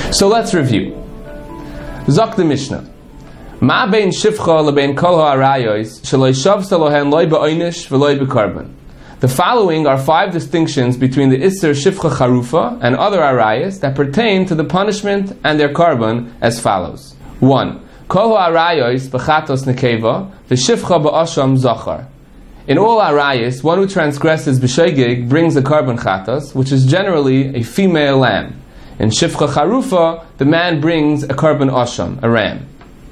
So let's review. Zok the Mishnah. Ma bein shivcha lebein kol ha'arayos sheloi shavsa lohen loy be'oinish v'loy be'karban. The following are 5 distinctions between the Isser Shivcha Charufa and other arayos that pertain to the punishment and their carbon as follows. 1. Kol ha'arayos b'chatos nekeva v'shivcha ba'asham zachar. In all arayos, one who transgresses b'shoigig brings a carbon chatos, which is generally a female lamb. In Shivcha Charufa, the man brings a carbon asham, a ram.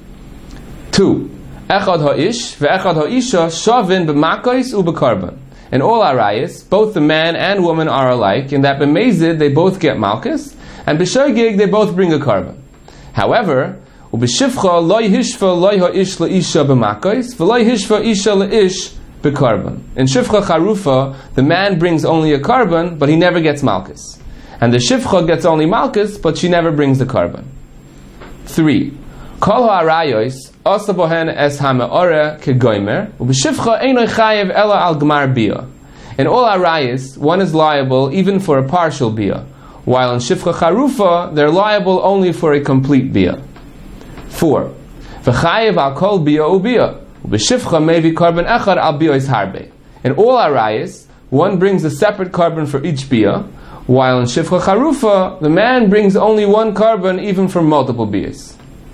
2. Echad ha'ish ve'echad ha'isha shavin b'makos u'b'karban. In all arayos, both the man and woman are alike in that b'mezid they both get malchus, and b'shoigig they both bring a carbon. However, u'b'shivcha loy hishva loy ha'ish le'isha b'makos v'loy hishva isha le'ish b'karban. In Shivcha Charufa, the man brings only a carbon, but he never gets malchus. And the Shivcha gets only malchus, but she never brings the carbon. 3. Kol ha'arayos asa bohen es ha'me'ora kegoymer u'b'shivcha eino chayev ela al gmar bia. In all arayos, one is liable even for a partial bia, while in Shivcha Charufa, they're liable only for a complete bia. 4. V'chayev al kol bia u'bia u'b'shivcha mevi carbon echad al bia is harbe. In all arayos, one brings a separate carbon for each bia, while in Shivcha Charufa, the man brings only one carbon even for multiple bias.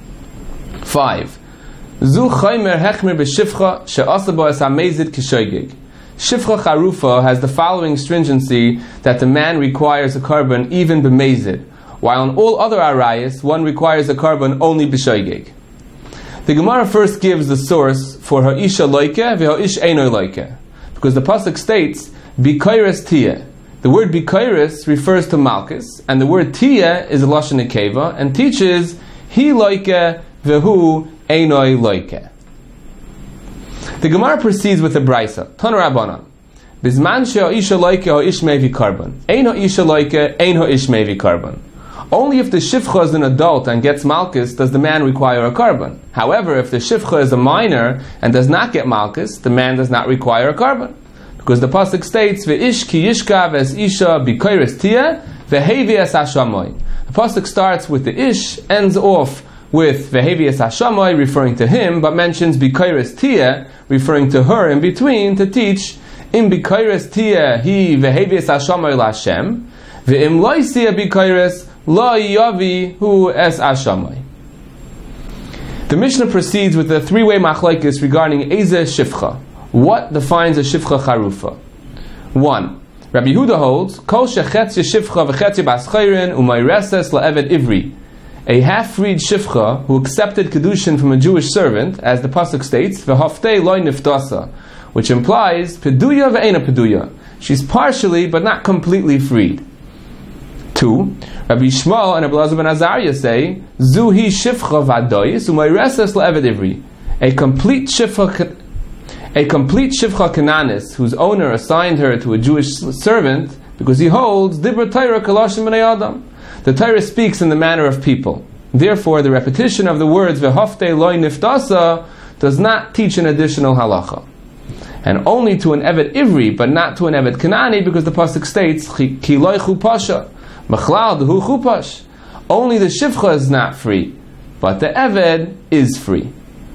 5. Zu chaymer hechmer b'shivcha she'asa bo es ha'mezid kishoigig. Shivcha Charufa has the following stringency that the man requires a carbon even b'mezid, while in all other arayos, one requires a carbon only b'shoigig. The Gemara first gives the source for ha'isha loike v'ha'ish eino loike, because the pasuk states, b'kairis tiyeh. The word b'kairis refers to malchus, and the word tiyeh is a lashon nekeva, and teaches, hi loike v'hu einoi loike. The Gemara proceeds with the Braisa. Tana Rabbanan. Bizman she'ha'isha loike ha'isha mevi karban. Ein ha'isha loike, ein ha'isha mevi karban. Only if the shivcha is an adult and gets malchus does the man require a carbon. However, if the shivcha is a minor and does not get malchus, the man does not require a carbon. Because the pasuk states, "Ve'ish ki yishkav es isha b'kairis tiyeh ve'hevi es hashamoy." The pasuk starts with the ish, ends off with ve'hevi es hashamoy, referring to him, but mentions b'kairis tiyeh, referring to her in between, to teach im b'kairis tiyeh hi ve'hevi es hashamoy la'Hashem ve'im lo yisiyeh b'kairis lo yavi hu es hashamoy. The Mishnah proceeds with a 3-way machlokes regarding Eze Shivcha. What defines a Shivcha Charufa? 1. Rabbi Yehuda holds, Kol shechetzya Shivcha v'chetzya b'aschayrin u'mayreses la'eved ivri. A half-freed Shivcha who accepted Kedushin from a Jewish servant, as the pasuk states, v'haftei loy niftasa, which implies peduya ve'ena peduya. She's partially but not completely freed. 2. Rabbi Shmuel and Rabbi Elazar ben Azariah say, Zuhi Shivcha v'adoyis u'mayreses la'eved ivri. A complete Shivcha Kananis, whose owner assigned her to a Jewish servant, because he holds Dibra Torah Kalashim B'nei Adam. The Torah speaks in the manner of people. Therefore, the repetition of the words V'haftei loy niftasa does not teach an additional halacha, and only to an Eved Ivri, but not to an Eved Kanani, because the pasuk states Ki loy chupasha Machlal dehu chupash. Only the Shivcha is not free, but the Eved is free.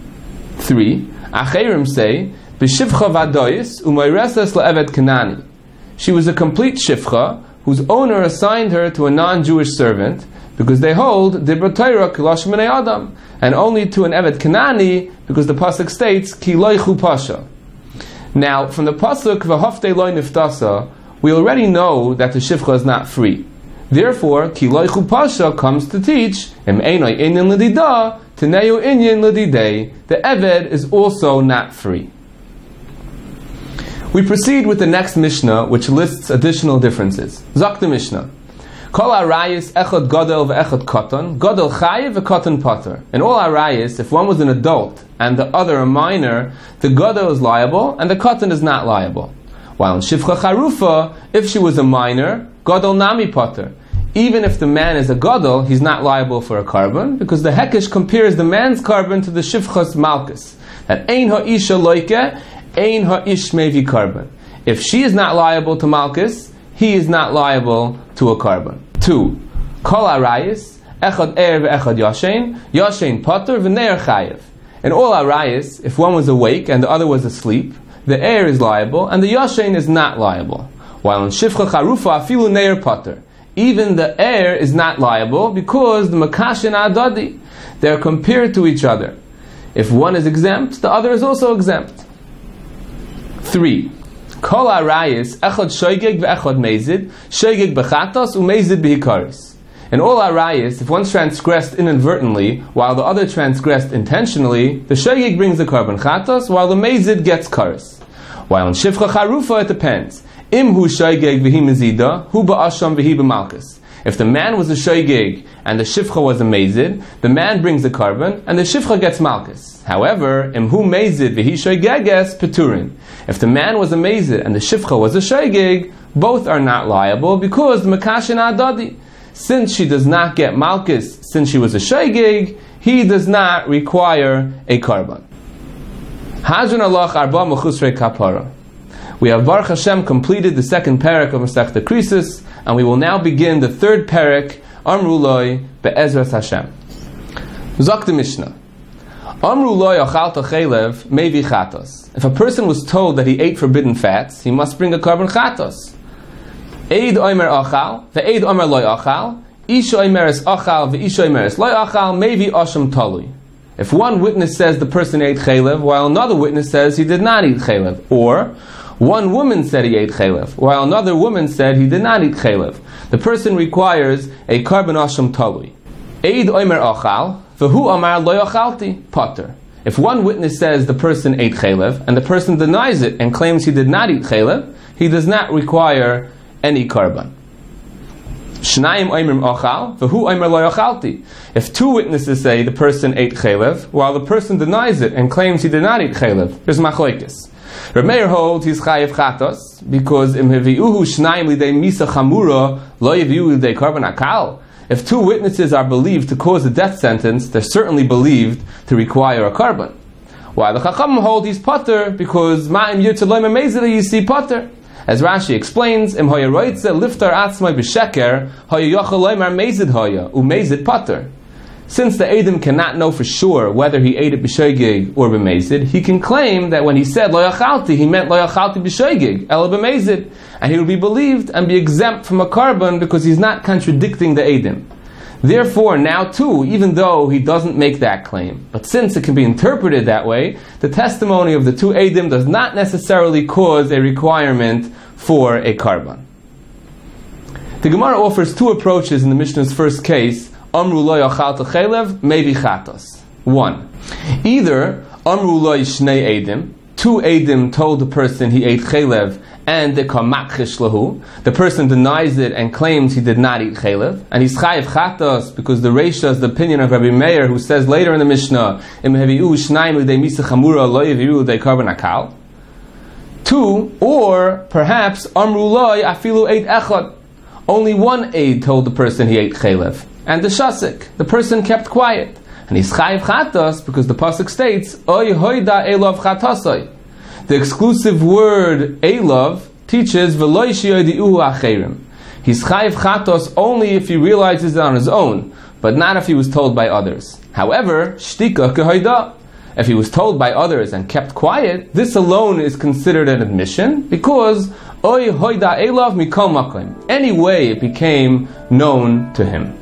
3. Acherim say, B'shivcha v'adoyis u'mayreses la'eved Kanani. She was a complete shivcha whose owner assigned her to a non-Jewish servant, because they hold Dibra Torah Kalashim B'nei Adam, and only to an Eved Kanani, because the pasuk states Ki loy chupasha. Now, from the pasuk V'haftei loy niftasa, we already know that the shivcha is not free. Therefore, Ki loy chupasha comes to teach Em einoi inyan l'dida Teneu inyan l'didei. The Eved is also not free. We proceed with the next Mishnah, which lists additional differences. Zok the Mishnah. Kol arayis echad gadol ve'echad katan, gadol chayiv ve'katan pater. In all arayis, if one was an adult and the other a minor, the gadol is liable and the katan is not liable. While in Shivcha Charufa, if she was a minor, gadol nami pater. Even if the man is a gadol, he's not liable for a carbon, because the Hekesh compares the man's carbon to the Shivcha's malchus. That ein ha'isha loike, ein ha'ish mevi carbon. If she is not liable to malchus, he is not liable to a carbon. 2. Kol arayis echad er ve'echad yashen pater v'ne'er chayev. In all arayis, if one was awake and the other was asleep, the heir is liable and the yashen is not liable. While in shifcha charufa afilu ne'er pater, even the heir is not liable because the makashin adadi, they are compared to each other. If one is exempt, the other is also exempt. 3. Kol arayis echad shoygeg ve'echad mezid, shoygeg bechatos u'mezid behikaris. In all arayis, if one transgressed inadvertently while the other transgressed intentionally, the shoygeg brings the korban chatos while the mezid gets karis. While in shifcha charufa it depends. Im hu shoygeg v'hi mezida, hu ba'asham v'hi b'malchus. If the man was a shoygeg and the shifcha was a mezid, the man brings the korban and the shifcha gets malchus. However, im hu mezid v'hi shoygeges peturin. If the man was a mezid and the shifcha was a shoygeg, both are not liable because the makashin adadi. Since she does not get malchus, since she was a shoygeg, he does not require a korban. Hadron alach arba mechusrei kapara. We have Baruch Hashem completed the second parak of Masechta Krisis, and we will now begin the third parak, Amru Loi Be'ezras Hashem. Zok the Mishnah. Amru Loi Achalta Chelev Mevi Chatos. If a person was told that he ate forbidden fats, he must bring a korban chatos. Eid Omer Achal, Ve'eid Omer Loi Achal, Isha Omeres Achal, Ve'isha Omeres Loi Achal, Mevi Asham Talui. If one witness says the person ate chelev, while another witness says he did not eat chelev, or one woman said he ate chelev, while another woman said he did not eat chelev, the person requires a korban asham talui. Eid omer achal, v'hu amar lo achalti, pater. If one witness says the person ate chelev, and the person denies it and claims he did not eat chelev, he does not require any korban. Shnayim oimrim achal, v'hu omer lo achalti. If two witnesses say the person ate chelev, while the person denies it and claims he did not eat chelev, there's machlokes. Reb Meir holds he's chayev chatos because im heviuhu shnayim lidei misa chamura lo yeviu lidei korban akal. If two witnesses are believed to cause a death sentence, they're certainly believed to require a korban. While the chachamim hold he's pater because ma'im yirtzeh mezid yisi pater. As Rashi explains, im hoya roitze liftar atzmai b'sheker hoya yochel loymar mezid hoya umezid pater. Since the Eidim cannot know for sure whether he ate it b'shoygig or b'mezid, he can claim that when he said lo yachalti, he meant lo yachalti b'shoygig, ela b'mezid, and he will be believed and be exempt from a korban because he's not contradicting the Eidim. Therefore, now too, even though he doesn't make that claim, but since it can be interpreted that way, the testimony of the two Eidim does not necessarily cause a requirement for a korban. The Gemara offers two approaches in the Mishnah's first case. Amru lo yachalta chelev, mevi chatos. 1. Either Amru lo shnei edim, two edim told the person he ate chelev, and the kamakchish lahu, the person denies it and claims he did not eat chelev, and he's chayev chatos because the reisha is the opinion of Rabbi Meir, who says later in the Mishnah, im heviu shnayim lidei misa chamura lo yeviu lidei korban akal. 2. Or perhaps Amru lo afilu ate echad. Only one aid told the person he ate chelev. And the shasik, the person kept quiet. And he's chayiv chatos because the pasuk states, oy hoida elov chatosoi. The exclusive word elov teaches, v'loi shiyoidi'uhu acherim. He's chayiv chatos only if he realizes it on his own, but not if he was told by others. However, shtika kehoida. If he was told by others and kept quiet, this alone is considered an admission because oy hoida elov mikol makom. Anyway, it became known to him.